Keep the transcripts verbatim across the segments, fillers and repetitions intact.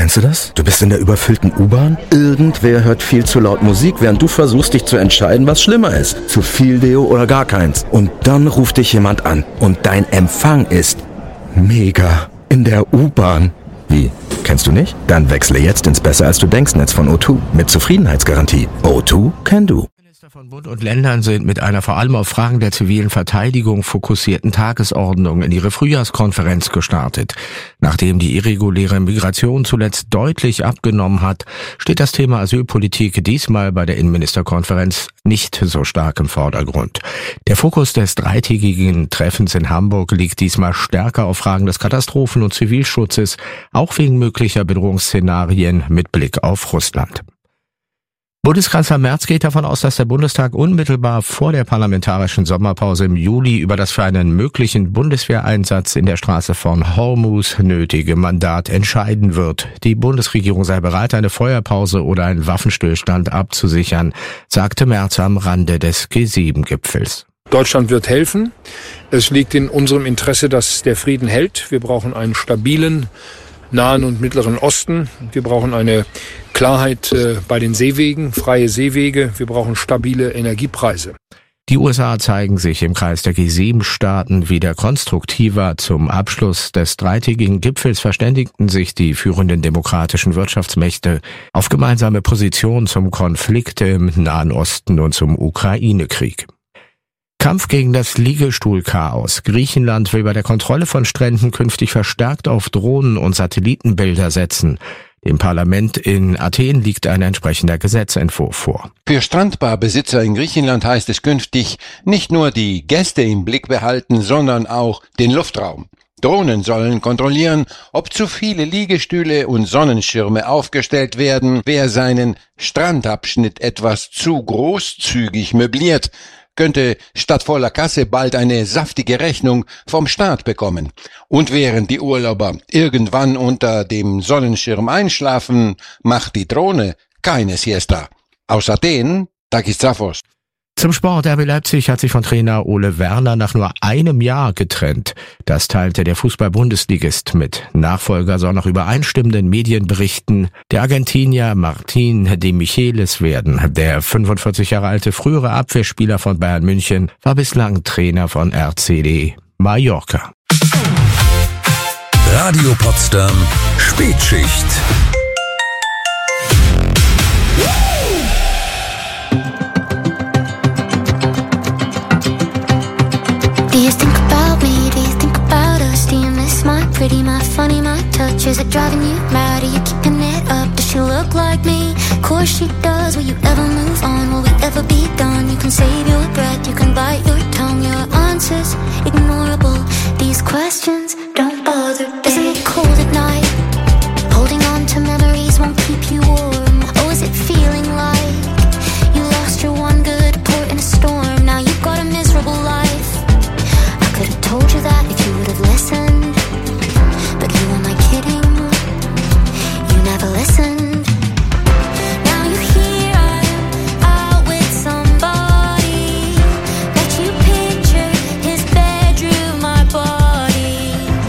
Kennst du das? Du bist in der überfüllten U-Bahn. Irgendwer hört viel zu laut Musik, während du versuchst, dich zu entscheiden, was schlimmer ist. Zu viel Deo oder gar keins. Und dann ruft dich jemand an. Und dein Empfang ist mega. In der U-Bahn. Wie? Kennst du nicht? Dann wechsle jetzt ins Besser-als-du-denkst-Netz von O zwei mit Zufriedenheitsgarantie. O zwei can do. Von Bund und Ländern sind mit einer vor allem auf Fragen der zivilen Verteidigung fokussierten Tagesordnung in ihre Frühjahrskonferenz gestartet. Nachdem die irreguläre Migration zuletzt deutlich abgenommen hat, steht das Thema Asylpolitik diesmal bei der Innenministerkonferenz nicht so stark im Vordergrund. Der Fokus des dreitägigen Treffens in Hamburg liegt diesmal stärker auf Fragen des Katastrophen- und Zivilschutzes, auch wegen möglicher Bedrohungsszenarien mit Blick auf Russland. Bundeskanzler Merz geht davon aus, dass der Bundestag unmittelbar vor der parlamentarischen Sommerpause im Juli über das für einen möglichen Bundeswehreinsatz in der Straße von Hormuz nötige Mandat entscheiden wird. Die Bundesregierung sei bereit, eine Feuerpause oder einen Waffenstillstand abzusichern, sagte Merz am Rande des G sieben Gipfels. Deutschland wird helfen. Es liegt in unserem Interesse, dass der Frieden hält. Wir brauchen einen stabilen Nahen und Mittleren Osten. Wir brauchen eine Klarheit äh, bei den Seewegen, freie Seewege. Wir brauchen stabile Energiepreise. Die U S A zeigen sich im Kreis der G sieben Staaten wieder konstruktiver. Zum Abschluss des dreitägigen Gipfels verständigten sich die führenden demokratischen Wirtschaftsmächte auf gemeinsame Positionen zum Konflikt im Nahen Osten und zum Ukraine-Krieg. Kampf gegen das Liegestuhlchaos. Griechenland will bei der Kontrolle von Stränden künftig verstärkt auf Drohnen und Satellitenbilder setzen. Dem Parlament in Athen liegt ein entsprechender Gesetzentwurf vor. Für Strandbarbesitzer in Griechenland heißt es künftig nicht nur die Gäste im Blick behalten, sondern auch den Luftraum. Drohnen sollen kontrollieren, ob zu viele Liegestühle und Sonnenschirme aufgestellt werden, wer seinen Strandabschnitt etwas zu großzügig möbliert, könnte statt voller Kasse bald eine saftige Rechnung vom Staat bekommen. Und während die Urlauber irgendwann unter dem Sonnenschirm einschlafen, macht die Drohne keine Siesta. Aus Athen, Takis Zaphos. Zum Sport. R B Leipzig hat sich von Trainer Ole Werner nach nur einem Jahr getrennt. Das teilte der Fußball-Bundesligist mit. Nachfolger soll nach übereinstimmenden Medienberichten der Argentinier Martín de Michelis werden. Der fünfundvierzig Jahre alte frühere Abwehrspieler von Bayern München war bislang Trainer von R C D Mallorca. Radio Potsdam Spätschicht. Do you think about me? Do you think about us? Do you miss my pretty, my funny, my touch? Is it driving you mad? Are you keeping it up? Does she look like me? Of course she does. Will you ever move on? Will we ever be done? You can save your breath, you can bite your tongue. Your answers ignorable. These questions don't bother. Isn't it cold at night? Holding on to memories won't keep you warm. Oh, is it feeling like you lost your one good port in a storm? Now you've got a miserable life. I could have told you that if you would have listened, but you am I kidding? You never listened. Now you're here, I'm out with somebody. Bet you picture his bedroom, my body.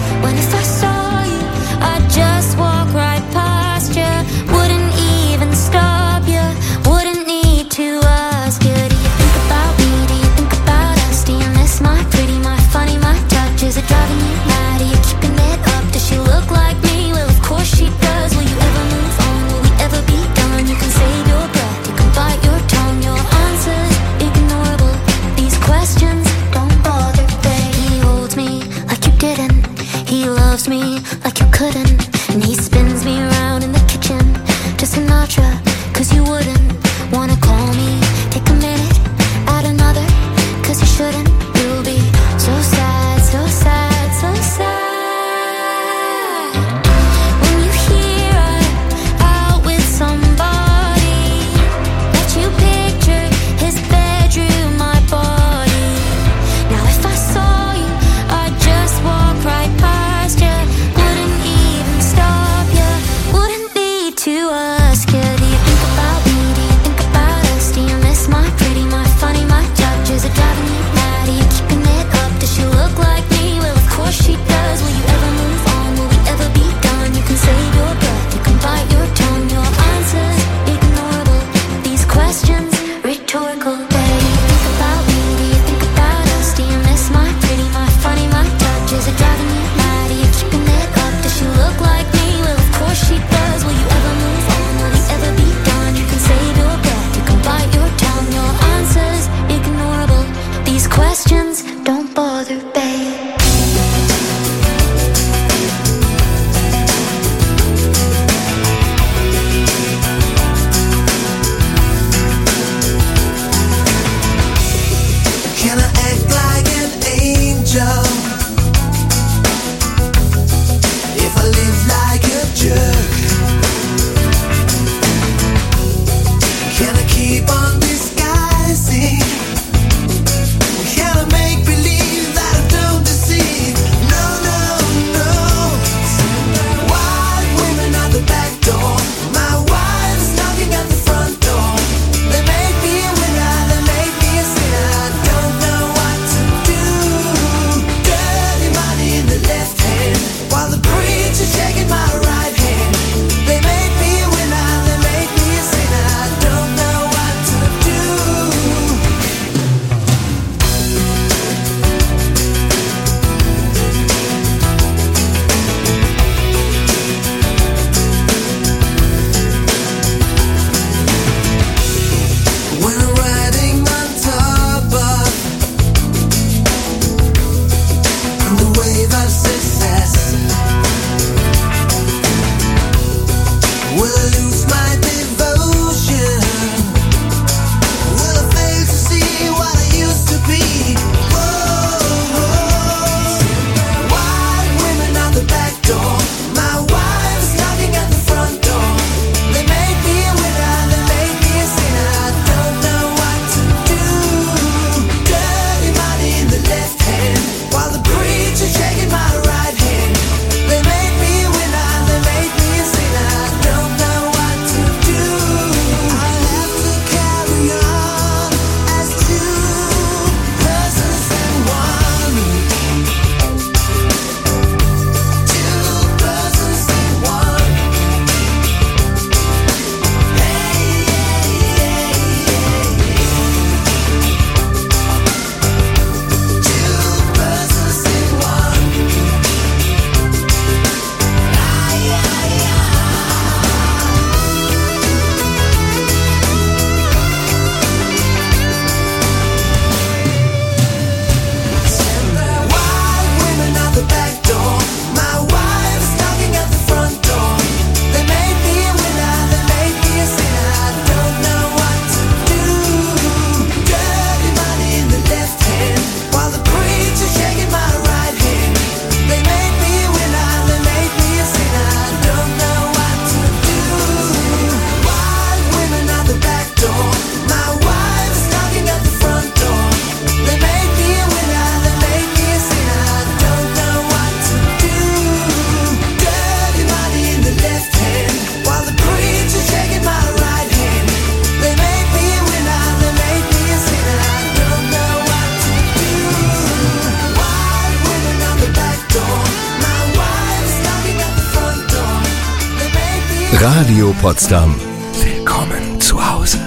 Radio Potsdam. Willkommen zu Hause.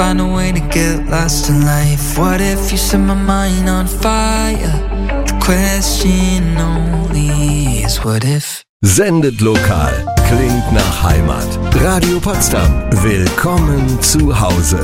find a way to get lost in life? What if you set my mind on fire? The question only is what if? Sendet lokal, klingt nach Heimat. Radio Potsdam, willkommen zu Hause.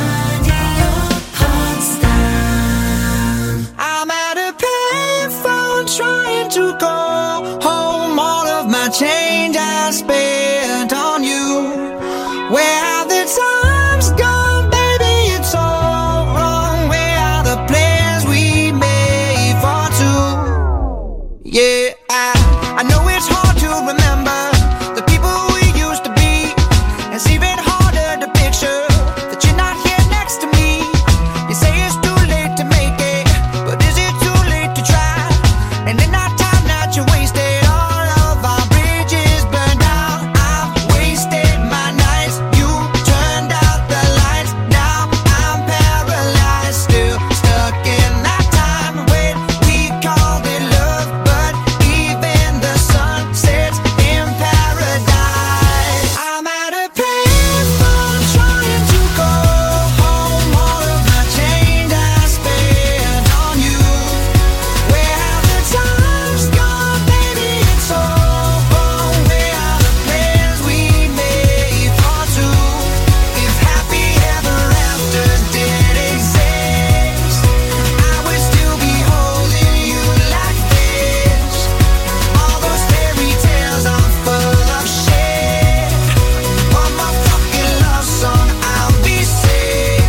I'm at a payphone trying to go home. All of my change I spent on you. Where have the times gone, baby? It's all wrong. Where are the plans we made for two? Yeah, I, I know it's hard to remember the people we used to be. It's even harder to picture that you're not here next to me. You say it's too late to make it, but is it too late to try? And in that time that you wasted, all of our bridges burned out. I've wasted my nights, you turned out the lights. Now I'm paralyzed, still stuck in that time when we called it love. But even the sun sets in paradise. I'm at a payphone trying to go home. All of my change I spent on you. Where have the times gone, baby? It's all wrong. Where are the plans we made for two? If happy ever after did exist, I would still be holding you like this. All those fairy tales are full of shit. One more fucking love song, I'll be sick.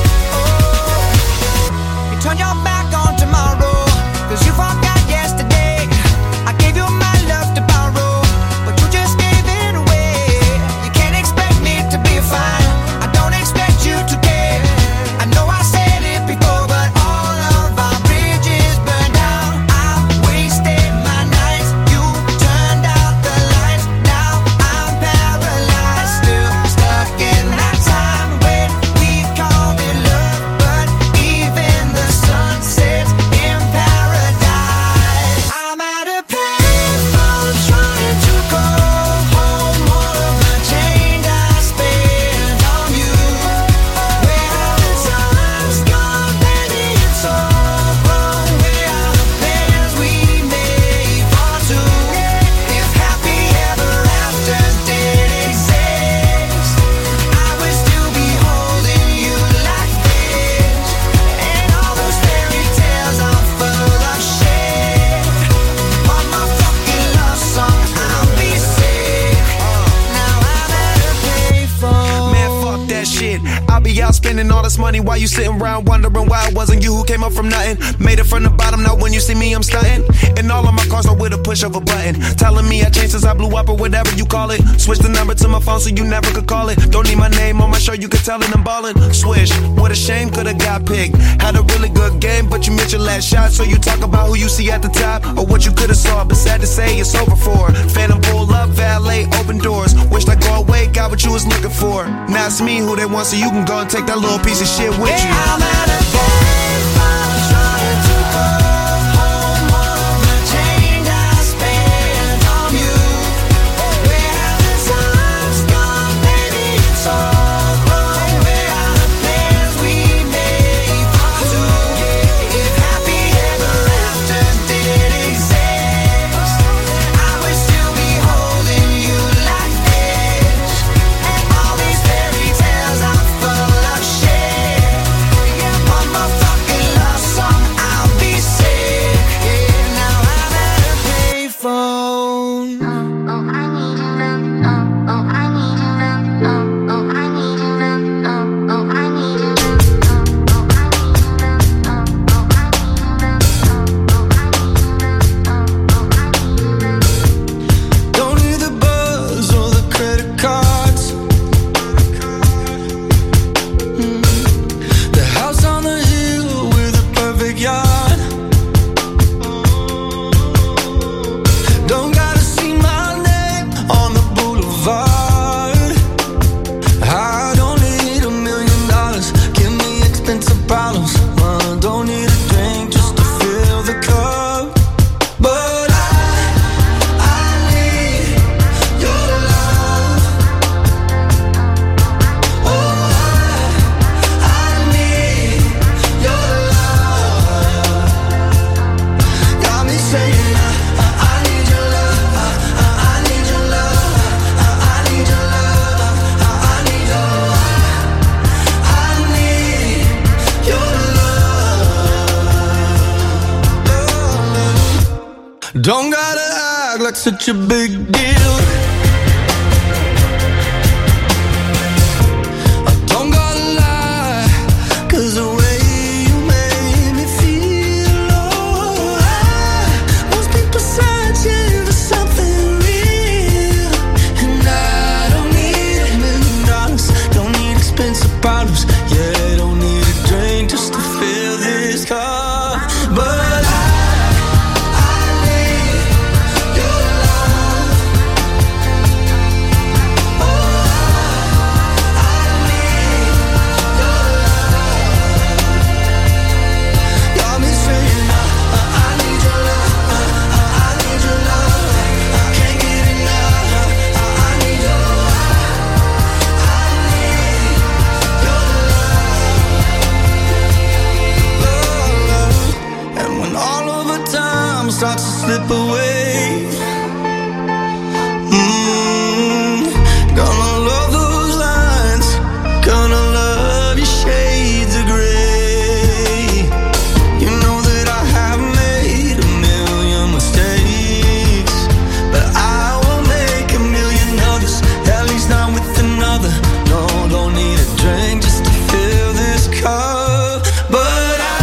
Oh, you turn your back on tomorrow, cause you forgot yesterday. I gave you my love to borrow, but you just gave it away. You can't expect me to be fine, I don't expect you to care. I know I said it before, but all of our bridges burned out. I've wasted my nights, you turned out the lights. Now I'm paralyzed, still stuck in that time when we called it love. But even the sun sets in paradise. I'm at a payphone trying to go home. All of my change I spent on you. Where have the times gone, baby? It's all wrong. Where are the plans we made for two? If happy ever after did exist, I would still be holding you like this. And all those fairy tales are full of shit. One more fucking love song, I'll be sick. Now I'm at a payphone. Man, fuck that shit. I'll be out spending all this money while you sitting around wondering why it wasn't you who came up from nothing. Made it from the bottom, now when you see me, I'm stunting. And all of my cars are with a push of a button. Telling me I changed since I blew up or whatever you call it. Switch the number to my phone so you never could call it. Don't need my name on my shirt, you could tell it I'm ballin'. Swish, what a shame, could've got picked. Had a really good game, but you missed your last shot. So you talk about who you see at the top or what you could've saw. But sad to say, it's over for. Phantom pull up, valet, open doors. Wished I go away, got what you was looking for. Now it's me who they want, so you can go and take that little piece of shit with you. I'm at a payphone trying to go home. All of my change I spent on you. Where have the times gone, baby? It's all wrong. Where are the plans we made for two? If happy ever after did exist, I would still be holding you like this. And all these fairy tales are full of shit. One more fucking Don't gotta act like such a big deal. I don't gotta lie, 'cause the way you made me feel, oh, I was people searching for something real. And I don't need a million dollars, don't need expensive bottles, yeah, I don't need a drink just to fill this cup. But I starts to slip away. Mm, gonna love those lines, gonna love your shades of gray. You know that I have made a million mistakes, but I will make a million others, at least not with another. No, don't need a drink just to fill this cup. But I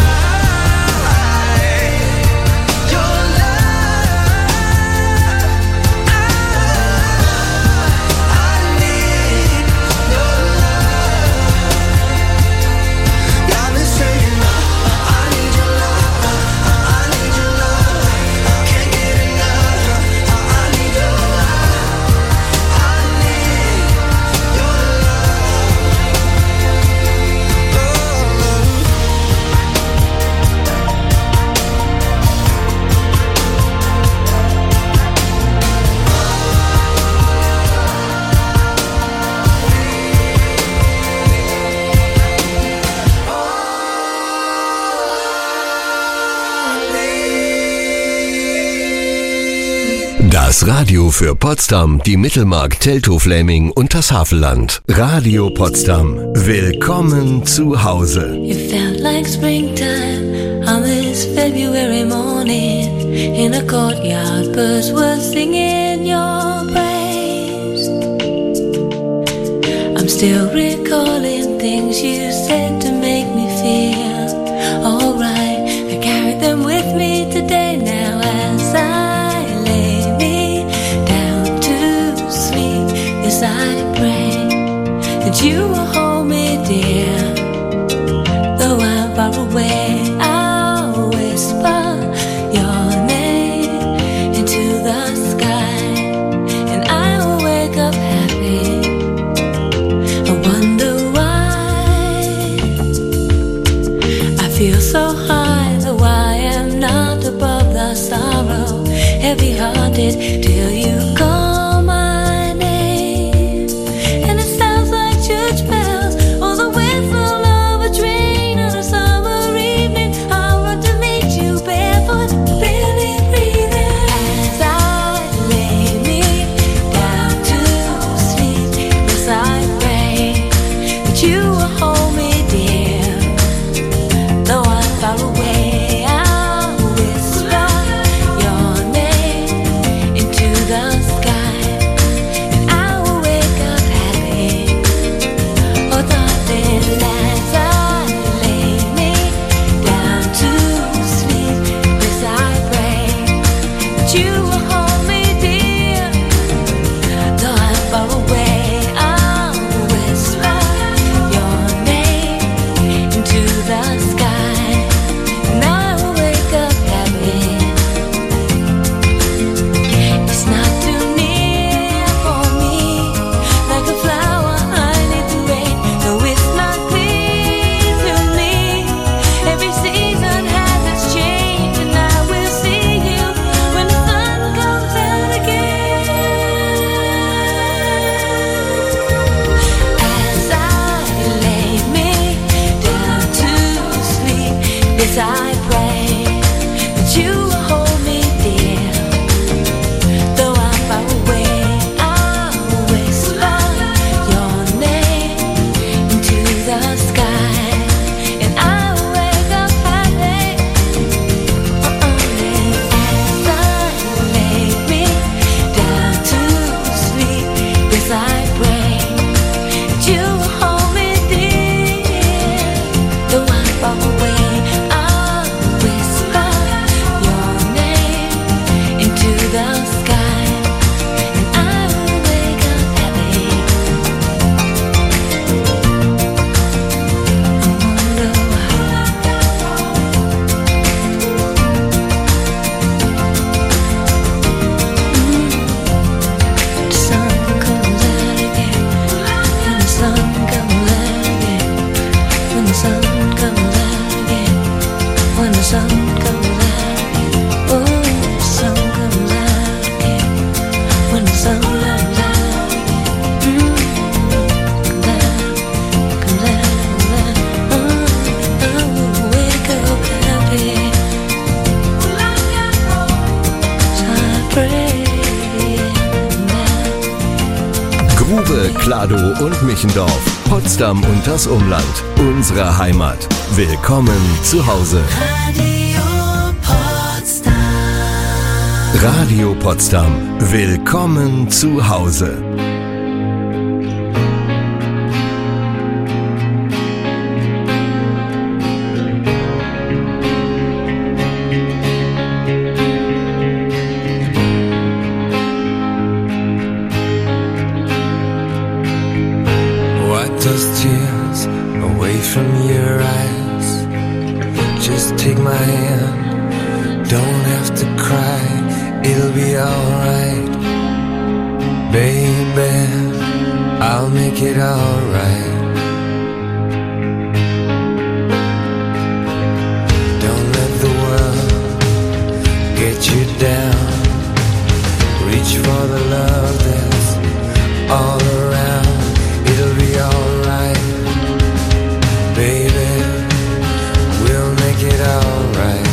Das Radio für Potsdam, die Mittelmark, Teltow-Fläming und das Havelland. Radio Potsdam. Willkommen zu Hause. It felt like springtime on this February morning. In a courtyard, birds were singing your praise. I'm still recalling things you said to make me feel alright. I carried them with me today now as I I pray that you will hold me dear. Though I'm far away, I'll whisper your name into the sky, and I will wake up happy. I wonder why I feel so high, though I am not above the sorrow. Heavy-hearted till you come. Grube, Kladow und Michendorf, Potsdam und das Umland, unsere Heimat. Willkommen zu Hause. Radio Potsdam. Radio Potsdam. Willkommen zu Hause. Those tears away from your eyes. Just take my hand, don't have to cry, it'll be alright. Baby, I'll make it alright. Don't let the world get you down. Reach for the love that's all around. It'll be alright, baby, we'll make it alright.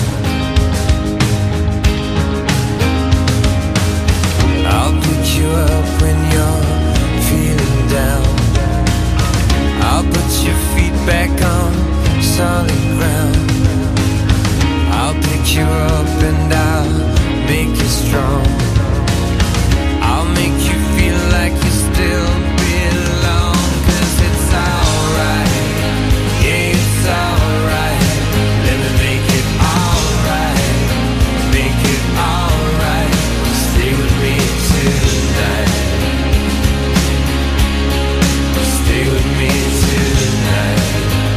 I'll pick you up when you're feeling down. I'll put your feet back on solid ground. I'll pick you up and I'll make you strong. I'll make you feel like you still belong. It's alright, yeah, it's alright. Let me make it alright, make it alright. Stay with me tonight, stay with me tonight.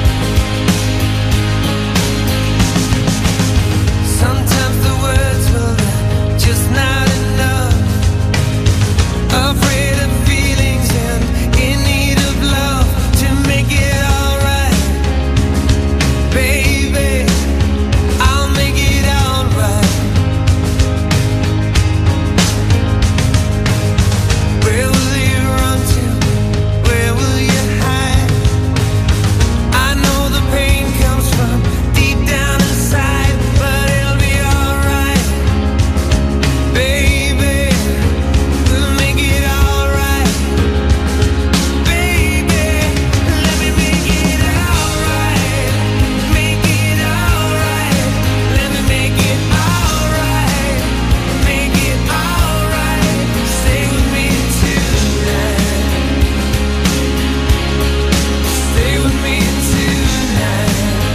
Sometimes the words, well, they're just not enough. Afraid of feelings and in need of love to make it alright. Baby, I'll make it alright. Where will you run to? Where will you hide? I know the pain comes from deep down inside, but it'll be alright. Baby, we'll make it alright. Baby, let me make it alright. Make it alright. Let me make it alright. Make it alright. Stay with me tonight. Stay with me tonight.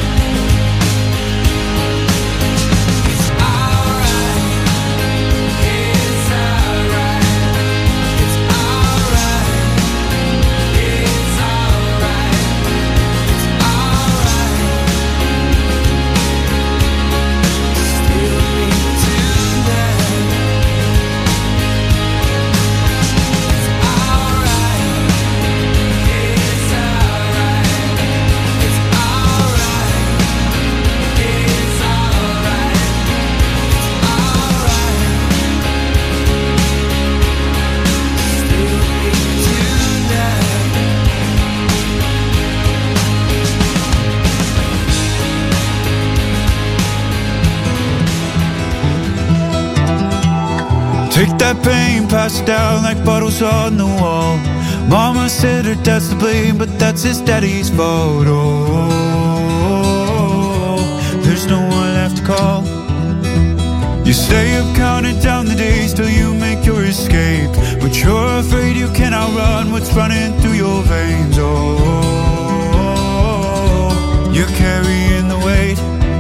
It's alright. It's alright. It's alright. It's alright. It's alright. Stay with me tonight. It's alright. It's alright. It's alright. It's alright. Stay with me tonight. Take that pain, pass it down like bottles on the wall. Mama said her dad's to blame, but that's his daddy's fault. Oh, there's no one left to call. You stay up counting down the days till you make your escape, but you're afraid you cannot run what's running through your veins. Oh, you're carrying the weight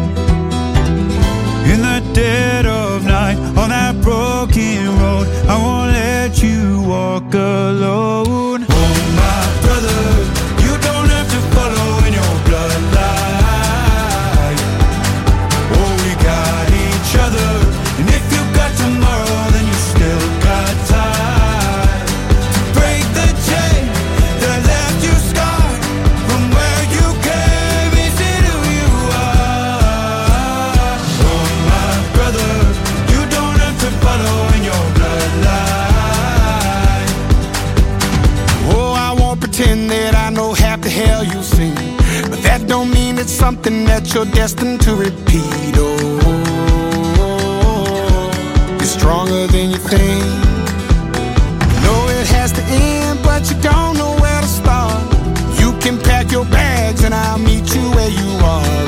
in the dead of night on that broken road. I won't let you walk alone. Oh, my brother, you don't have to follow in your bloodline. Oh, we got each other, and if you got tomorrow, then you still got time to break the chain that left you scarred from where you came into who you are. Oh, my brother, you don't have to follow in your bloodline. Oh, I won't pretend that I know half the hell you've seen, but that don't mean it's something that you're destined to repeat. Oh, you're stronger than you think. Know it has to end, but you don't know where to start. You can pack your bags and I'll meet you where you are.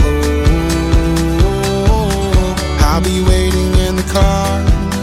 Oh, I'll be waiting in the car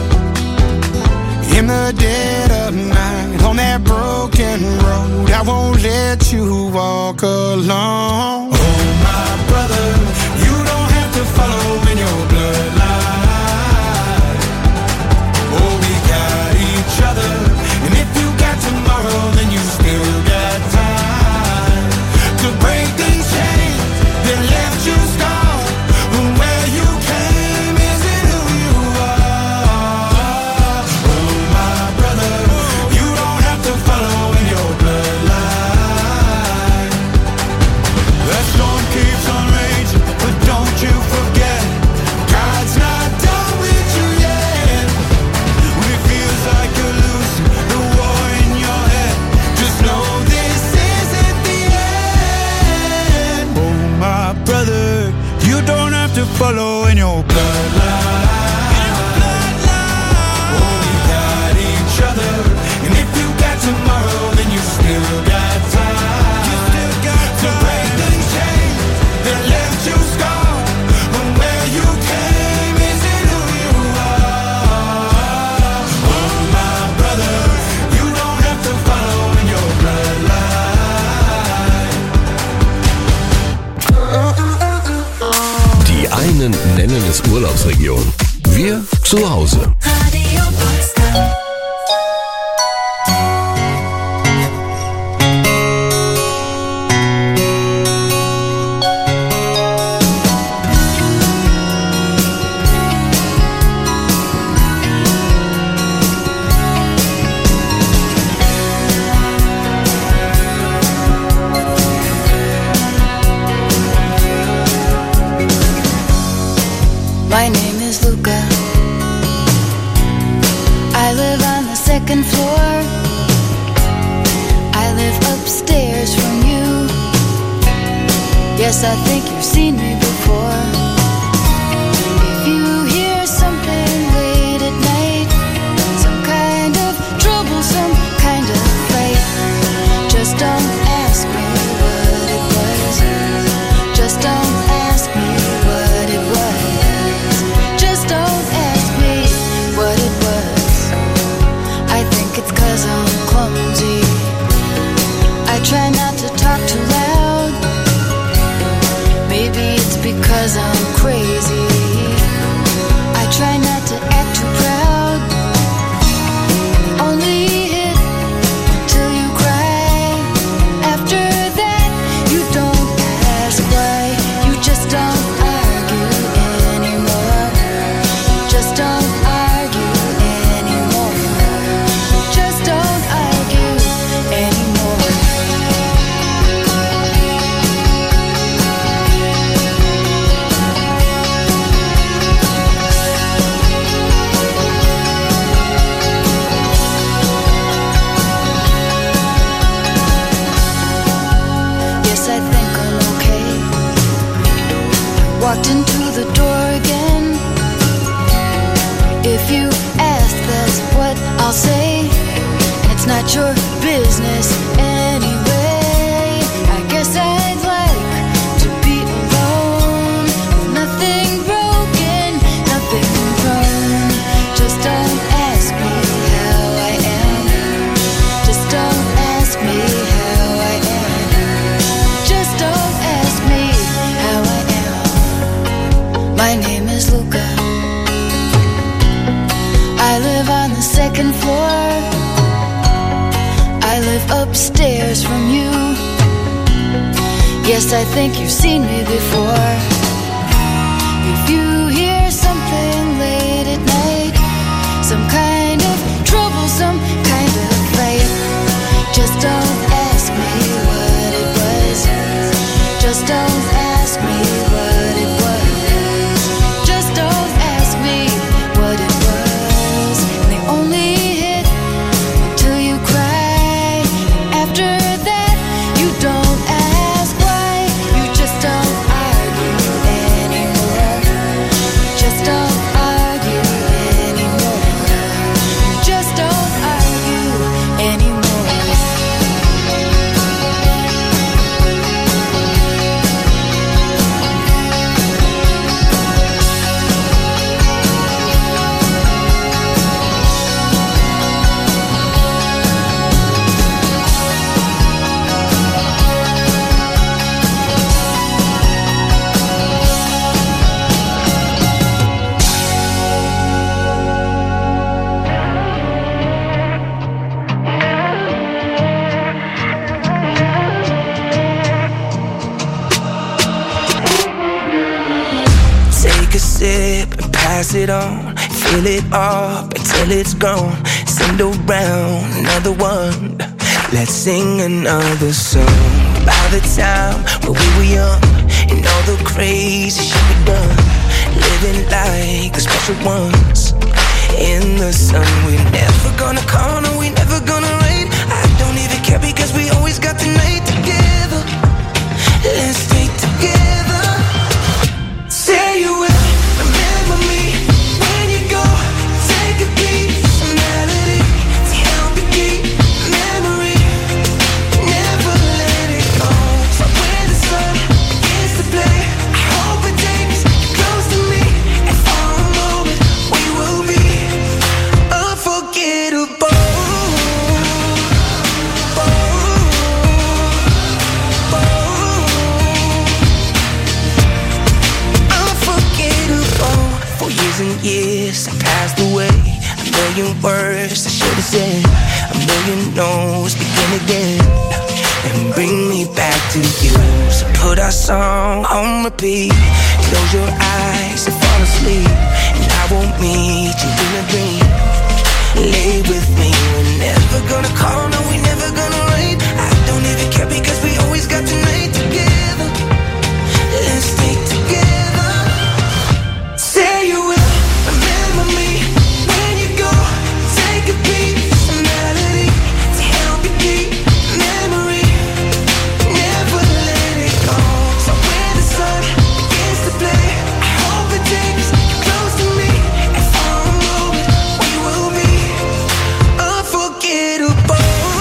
in the dead of night on that broken road. I won't let you walk alone. Oh, my brother, you don't have to follow in your bloodline. Oh, we got each other, and if you got tomorrow, then you still got time to break these chains that left you scarred. Where you came isn't who you are. Oh, my brother, you don't have to follow in your bloodline. The storm keeps on raging, but don't you forget, God's not done with you yet. When it feels like you're losing the war in your head, just know this isn't the end. Oh, my brother, you don't have to follow in your bloodline. Oh, we got each other, and if you got tomorrow, then you still got time. You still got to break these chains that left you scarred. But where you came isn't who you are. Oh, my brother, you don't have to follow in your bloodline. Die einen nennen es Urlaubsregion. Wir zu Hause. Radio Potsdam. My name is Luca. I live on the second floor. I live upstairs from you. Yes, I think you've seen me before. If you hear something late at night, some kind of trouble, some kind of fight, just don't ask me what it was. Just don't ask me what it was. Just don't ask me what it was. I think it's 'cause I'm clumsy. I try not to talk too loud. Maybe it's because I'm crazy. I try not to act too proud. Only hit till you cry. After that, you don't ask why. You just don't argue anymore. Just don't argue anymore. Just don't argue anymore. Yes, I think I'm okay. Walked into the door again. If you ask, that's what I'll say. And it's not your business anyway. I guess I'd like to be alone. Nothing broken, nothing wrong. Just don't ask me how I am. Just don't ask me how I am. Just don't ask me how I am. My name is Luca. I live on the second floor. I live upstairs from you. Yes, I think you've seen me before. If you hear something late at night, some kind of trouble, some kind of fight, just don't ask me what it was. Just don't ask me what it was. Just don't ask me what it was. And they only hit till you cry. After that, you don't ask why. You just don't argue it on, fill it up until it's gone. Send around another one. Let's sing another song. By the time when we were young, and all the crazy shit we done, living like the special ones. In the sun, we're never gonna call, no, we never gonna rain. I don't even care because we always got the night together. Let's stay together. Say you will remember me when you go. Take a piece of melody to help you keep memory. Never let it go. So when the sun begins to play, I hope it takes you close to me, and for a moment we will be unforgettable. For years and years I passed away. A million words I should have said. A million no's begin again and bring me back to you. So put our song on repeat. Close your eyes and fall asleep, and I won't meet you in a dream. Lay with me. We're never gonna call, no, we never gonna rain. I don't even care because we always got the night together. Let's stay together. Say you will remember me when you go. Take a piece of melody to help you keep memory. Never let it go. So when the sun begins to play, I hope it takes you close to me, and for a moment we will be unforgettable.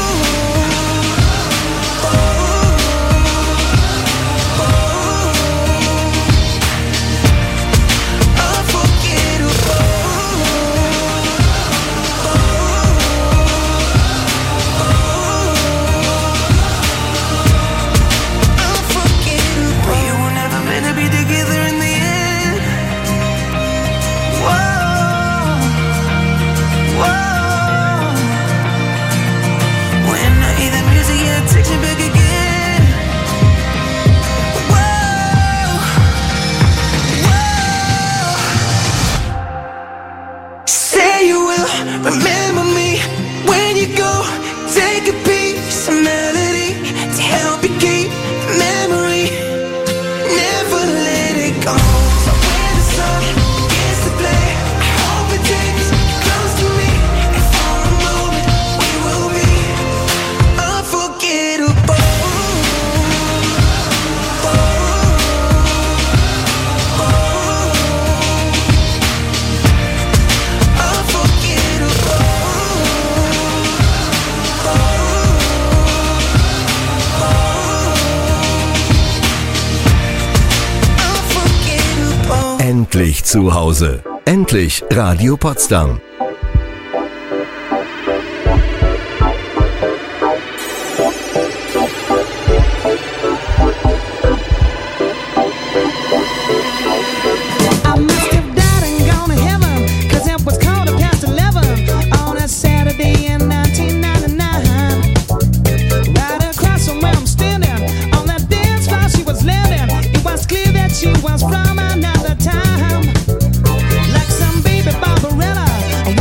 Remember me when you go. Take a piece of melody to help you keep memory. Never let it go. So when the sun begins to play, I hope it takes you close to me, and for a moment we will be unforgettable. Endlich zu Hause. Endlich Radio Potsdam. She was from another time, like some baby Barbarella.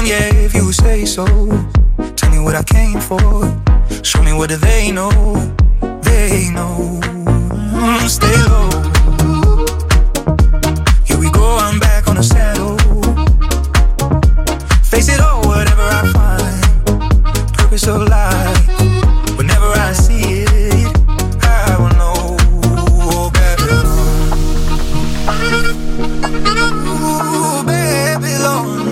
tongue, yeah, if you say so. Tell me what I came for. Show me what do they know. They know. Mm, stay low. Here we go, I'm back on the saddle. Face it all, whatever I find. Purpose of life. Whenever I see it, I will know. Oh, Babylon. Ooh, Babylon.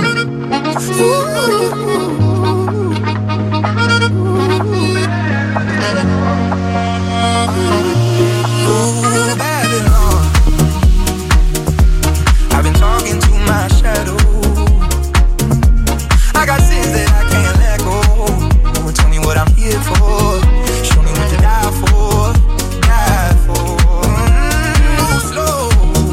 Ooh, Babylon. I've been talking to my shadow. I got sins that I can't let go. Oh, tell me what I'm here for. Show me what to die for. Die for. Mm, move slow.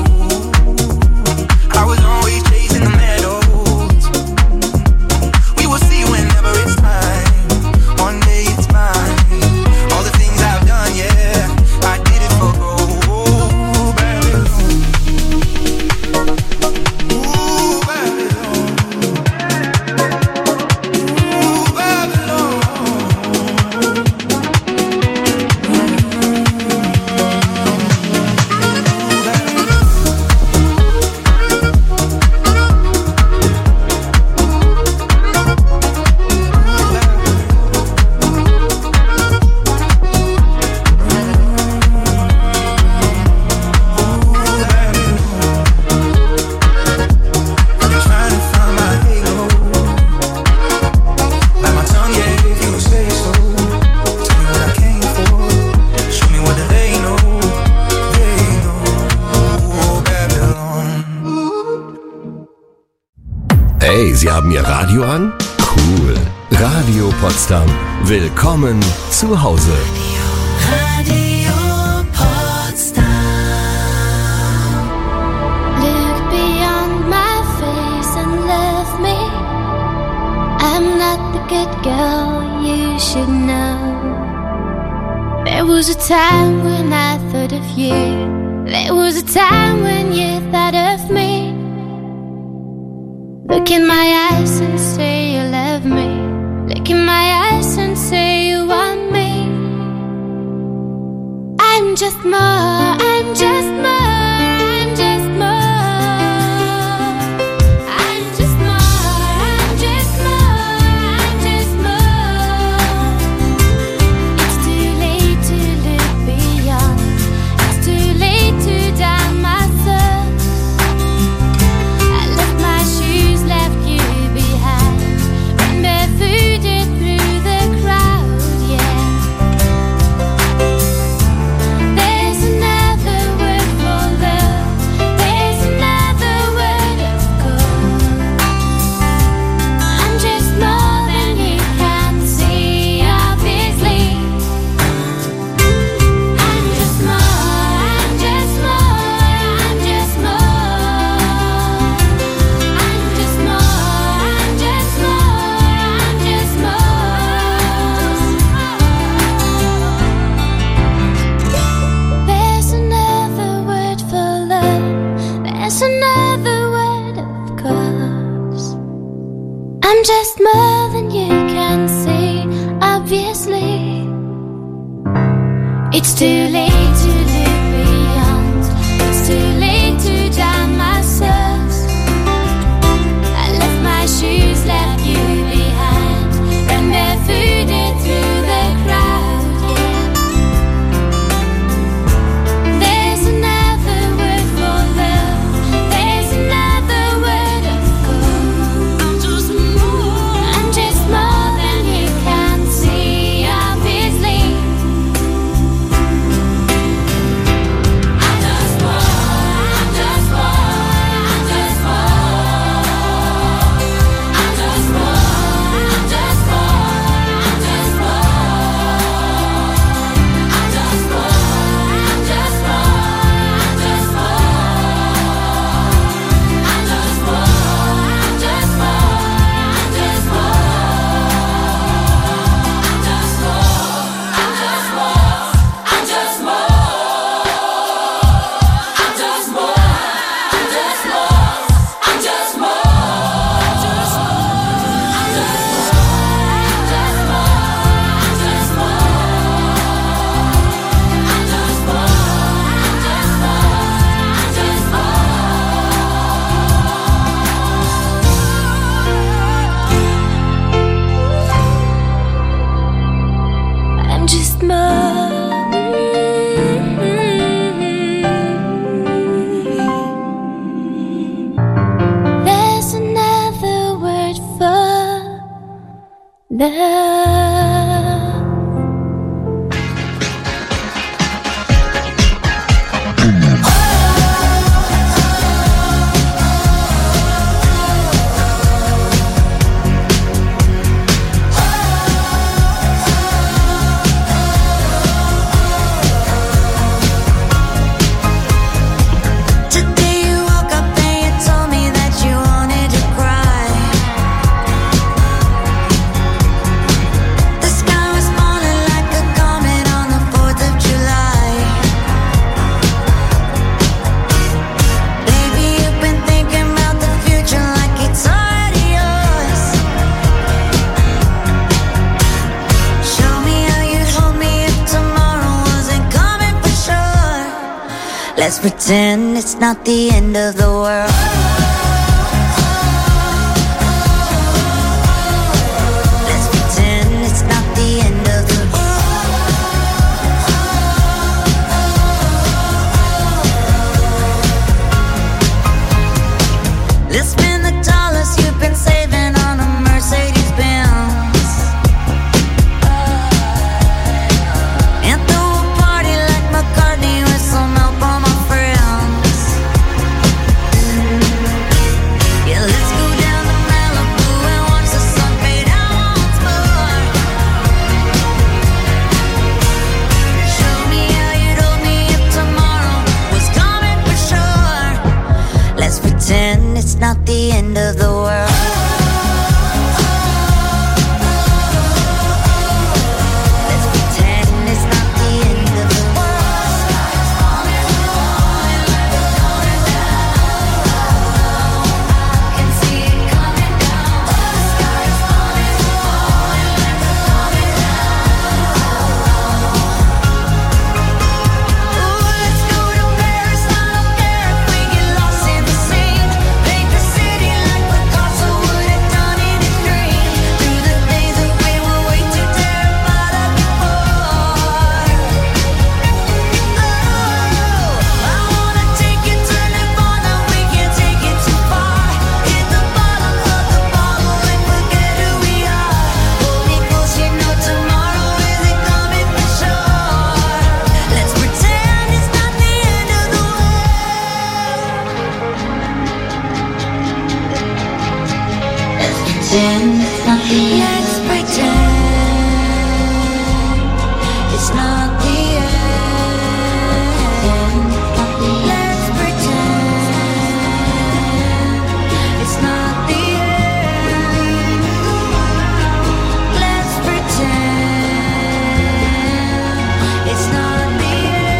I was always chasing the meadows. We will see whenever it's time. One day it's mine. All the things I've done, yeah, I did it for gold. Ooh, Babylon. Ooh, Babylon. Hey, Sie haben Ihr Radio an? Cool. Radio Potsdam. Willkommen zu Hause. Radio Potsdam. Look beyond my face and love me. I'm not the good girl you should know. There was a time when I thought of you. There was a time when you thought of me. Look in my eyes and say you love me. Look in my eyes and say you want me. I'm just more, I'm just more, I'm just more. I'm just more, I'm just more, I'm just more. It's too late to look beyond. It's too late to die my soul. I left my shoes, left you behind. Ran barefooted through the crowd, yeah. There's another world. Christmas. There's another word for love. Let's pretend it's not the end of the world. Let's pretend it's not the end of the world. Let's spend the dollars you've been saving on a Mercedes Benz. And throw a party like McCartney with some help on my pretend it's not the end of the world. Let's pretend it's not the end of the world. I can see it coming down. The sky is falling, falling, coming down. Ooh, let's go to Paris. I don't care if we get lost in the sea. Paint the city like Picasso would have done in his dream. Through the days that we were way too terrified of before. Oh, I wanna take you to Nirvana. We can't take it too far. Hit the bottom of the bottle and forget who we are. Hold me close, you know tomorrow isn't coming for sure. Let's pretend it's not the end of the Let's pretend it's not the end. Let's pretend it's not the end. Let's pretend it's not the end. Let's pretend it's not the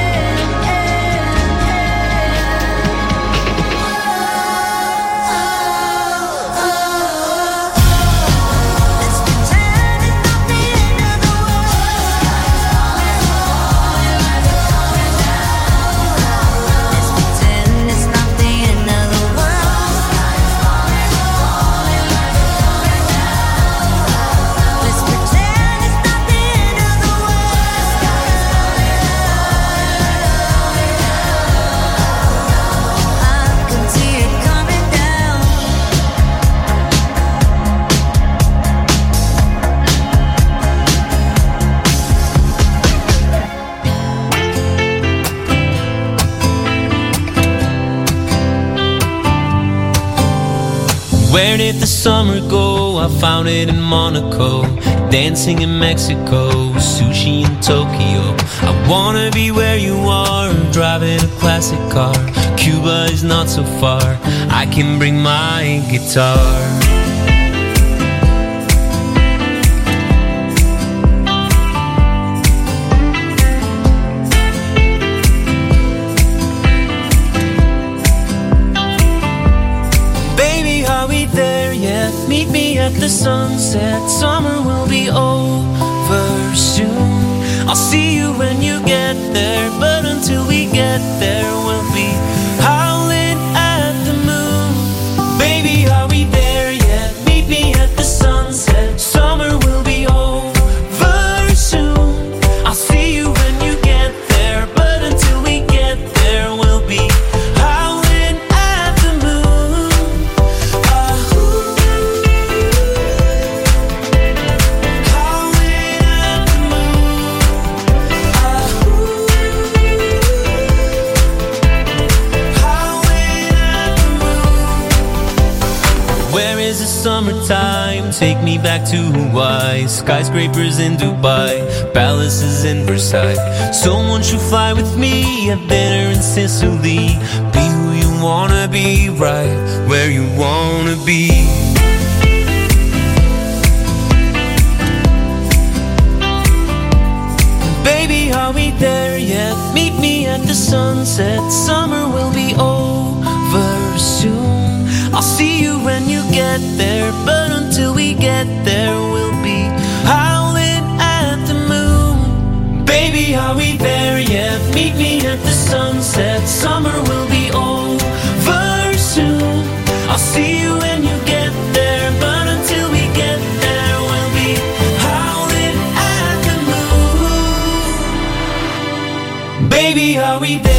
Where did the summer go? I found it in Monaco, dancing in Mexico, sushi in Tokyo. I wanna be where you are, driving a classic car. Cuba is not so far, I can bring my guitar. Meet me at the sunset, summer will be over soon. I'll see you when you get there, but until we get there, we'll be howling at the moon. Baby, are we there yet? Meet me at the sunset, summer will be over soon. I'll see is the summertime. Take me back to Hawaii, skyscrapers in Dubai, palaces in Versailles. So won't you fly with me, have dinner in Sicily, be who you wanna be, right where you wanna be. Baby, are we there yet? Meet me at the sunset. Summer will be over soon. I'll see you when you get there, but until we get there, we'll be howling at the moon. Baby, are we there yet? Meet me at the sunset. Summer will be over soon. I'll see you when you get there, but until we get there, we'll be howling at the moon. Baby, are we there?